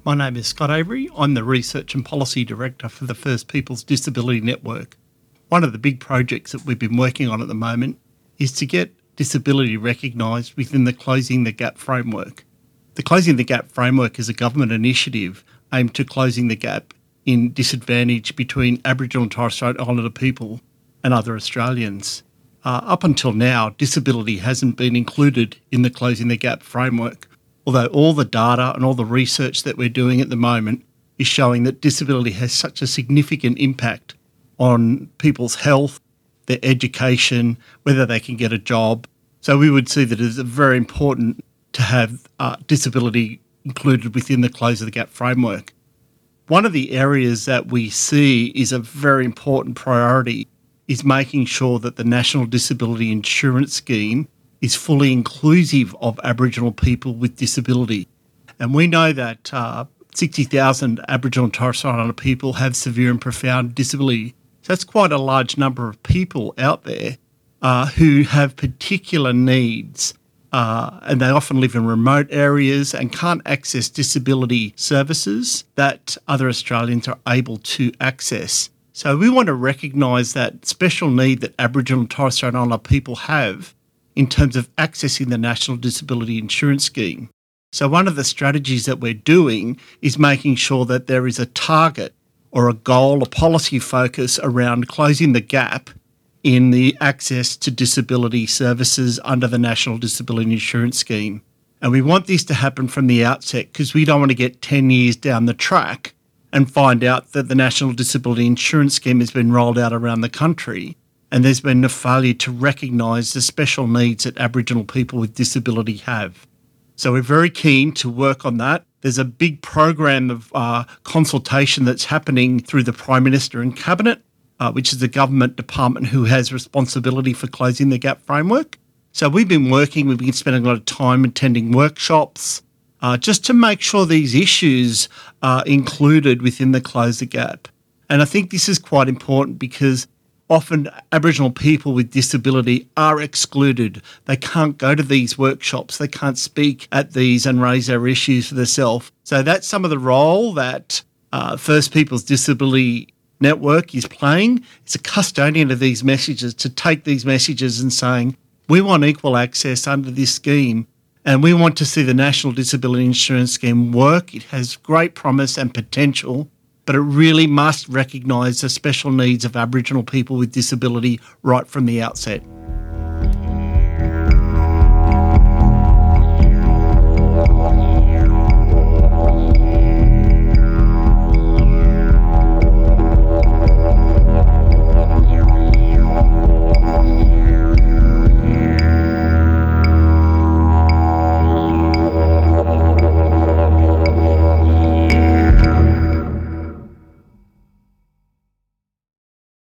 My name is Scott Avery. I'm the Research and Policy Director for the First Peoples Disability Network. One of the big projects that we've been working on at the moment is to get disability recognised within the Closing the Gap framework. The Closing the Gap framework is a government initiative aimed to closing the gap in disadvantage between Aboriginal and Torres Strait Islander people and other Australians. Up until now, disability hasn't been included in the Closing the Gap framework, although all the data and all the research that we're doing at the moment is showing that disability has such a significant impact on people's health, their education, whether they can get a job. So we would see that it is very important to have disability included within the Close of the Gap framework. One of the areas that we see is a very important priority is making sure that the National Disability Insurance Scheme is fully inclusive of Aboriginal people with disability. And we know that 60,000 Aboriginal and Torres Strait Islander people have severe and profound disability. So that's quite a large number of people out there who have particular needs, and they often live in remote areas and can't access disability services that other Australians are able to access. So we want to recognise that special need that Aboriginal and Torres Strait Islander people have in terms of accessing the National Disability Insurance Scheme. So one of the strategies that we're doing is making sure that there is a target or a goal, a policy focus around closing the gap in the access to disability services under the National Disability Insurance Scheme. And we want this to happen from the outset because we don't want to get 10 years down the track and find out that the National Disability Insurance Scheme has been rolled out around the country and there's been a failure to recognise the special needs that Aboriginal people with disability have. So we're very keen to work on that. There's a big program of consultation that's happening through the Prime Minister and Cabinet, which is the government department who has responsibility for closing the gap framework. So we've been spending a lot of time attending workshops just to make sure these issues are included within the Close the Gap. And I think this is quite important because often Aboriginal people with disability are excluded. They can't go to these workshops. They can't speak at these and raise their issues for themselves. So that's some of the role that First Peoples Disability Network is playing. It's a custodian of these messages to take these messages and saying, we want equal access under this scheme and we want to see the National Disability Insurance Scheme work. It has great promise and potential, but it really must recognise the special needs of Aboriginal people with disability right from the outset.